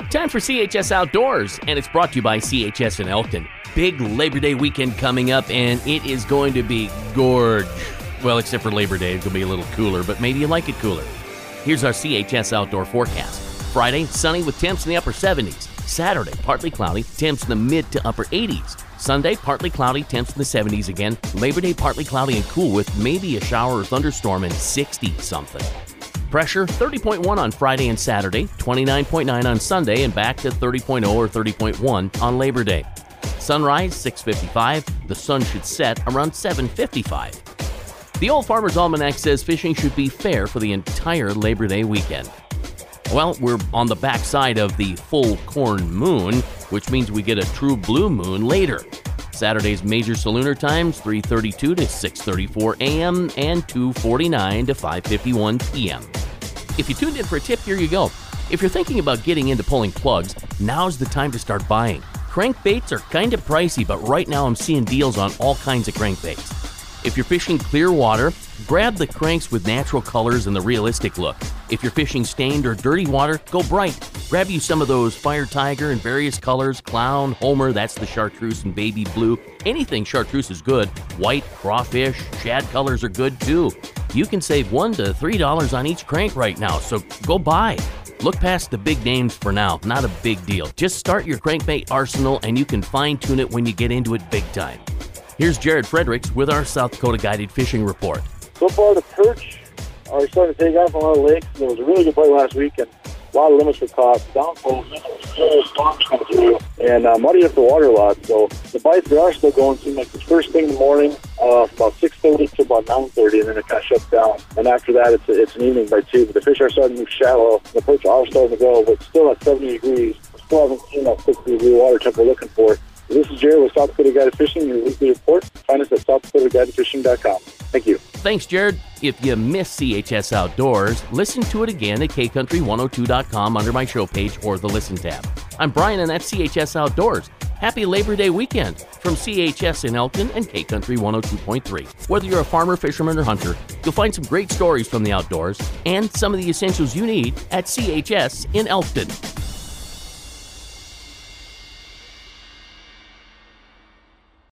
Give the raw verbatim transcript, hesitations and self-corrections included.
Time for C H S Outdoors, and it's brought to you by C H S in Elkton. Big Labor Day weekend coming up, and it is going to be gorge. Well, except for Labor Day, it's going to be a little cooler, but maybe you like it cooler. Here's our C H S Outdoor forecast. Friday, sunny with temps in the upper seventies. Saturday, partly cloudy, temps in the mid to upper eighties. Sunday, partly cloudy, temps in the seventies again. Labor Day, partly cloudy and cool with maybe a shower or thunderstorm and sixty-something. Pressure, thirty point one on Friday and Saturday, twenty-nine point nine on Sunday, and back to thirty point oh or thirty point one on Labor Day. Sunrise, six fifty-five. The sun should set around seven fifty-five. The Old Farmer's Almanac says fishing should be fair for the entire Labor Day weekend. Well, we're on the backside of the full corn moon, which means we get a true blue moon later. Saturday's major solunar times, three thirty-two to six thirty-four a m and two forty-nine to five fifty-one p m If you tuned in for a tip, here you go. If you're thinking about getting into pulling plugs, now's the time to start buying. Crankbaits are kind of pricey, but right now I'm seeing deals on all kinds of crankbaits. If you're fishing clear water, grab the cranks with natural colors and the realistic look. If you're fishing stained or dirty water, go bright. Grab you some of those Fire Tiger in various colors, Clown, Homer, that's the chartreuse and baby blue. Anything chartreuse is good. White, crawfish, shad colors are good too. You can save one to three dollars on each crank right now, so go buy. Look past the big names for now, not a big deal. Just start your crankbait arsenal and you can fine-tune it when you get into it big time. Here's Jared Fredericks with our South Dakota Guided Fishing Report. So far, the perch are starting to take off on a lot of lakes. There was a really good bite last week, and a lot of limits were caught. Downfall, storms come through, and uh, muddied up the water a lot. So the bites, they are still going. Seem like the first thing in the morning, uh, from about six thirty to about nine thirty, and then it kind of shuts down. And after that, it's, a, it's an evening bite too. But the fish are starting to move shallow. The perch are starting to go, but still at seventy degrees. Still haven't seen that sixty degree water temp we're looking for. This is Jared with South Dakota Guided Fishing, your weekly report. Find us at south dakota guided fishing dot com. Thank you. Thanks, Jared. If you missed C H S Outdoors, listen to it again at k country one oh two dot com under my show page or the Listen tab. I'm Brian, and that's C H S Outdoors. Happy Labor Day weekend from C H S in Elkton and K Country one oh two point three. Whether you're a farmer, fisherman, or hunter, you'll find some great stories from the outdoors and some of the essentials you need at C H S in Elkton.